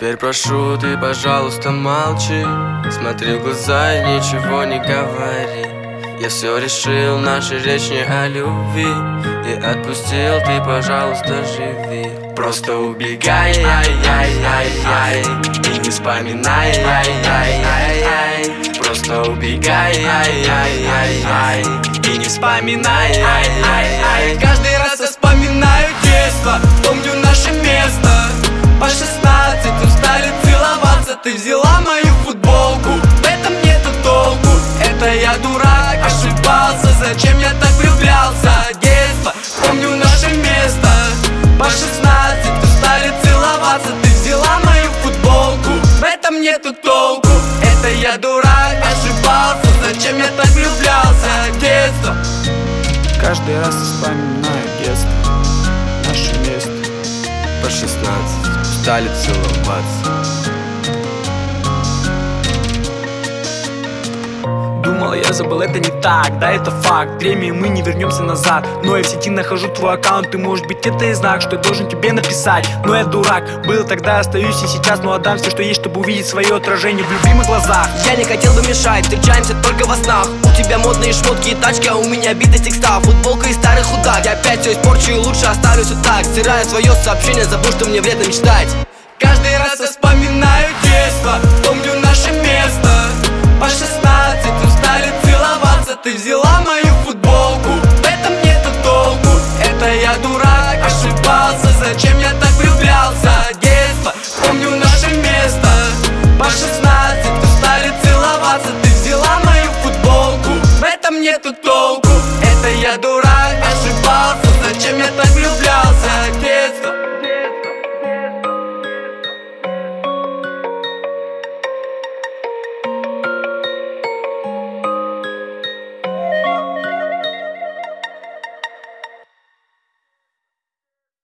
Теперь прошу, ты, пожалуйста, молчи. Смотри в глаза и ничего не говори. Я все решил, наша речь не о любви. И отпустил, ты, пожалуйста, живи. Просто убегай, ай-яй-яй-яй, и не вспоминай, ай-яй-яй-яй. Просто убегай, ай-яй-яй-яй, и не вспоминай, ай-яй-яй. Каждый раз я вспоминаю детство, помню наше место. По 16 устали целоваться. Ты взяла мою футболку, в этом нету толку. Это я дурак, ошибался. Зачем я так влюблялся? Детство, помню наше место. По 16 устали целоваться. Ты взяла мою футболку, в этом нету толку. Это я дурак, ошибался. Зачем я так влюблялся? Детство. Каждый раз вспоминаю детство, наше место. По 16 стали целоваться. Думал, я забыл, это не так, да, это факт. Время, и мы не вернемся назад. Но я в сети нахожу твой аккаунт, и может быть это и знак, что я должен тебе написать. Но я дурак, был тогда, остаюсь и сейчас. Но отдам все, что есть, чтобы увидеть свое отражение в любимых глазах. Я не хотел бы мешать, встречаемся только во снах. У тебя модные шмотки и тачки, а у меня бита текста. Футболка из старых худак. Я опять все испорчу и лучше оставлюсь вот так. Стираю свое сообщение, забыл, что мне вредно мечтать. Каждый раз я вспоминаю детство, помню наше место. По 16 устали целоваться. Ты взяла мою футболку, в этом нету толку. Это я дурак, ошибался. Зачем я так влюблялся? Детство, помню наше место. По 16 устали целоваться. Ты взяла мою футболку, в этом нету толку. Это я дурак, ошибался. Зачем я так влюблялся?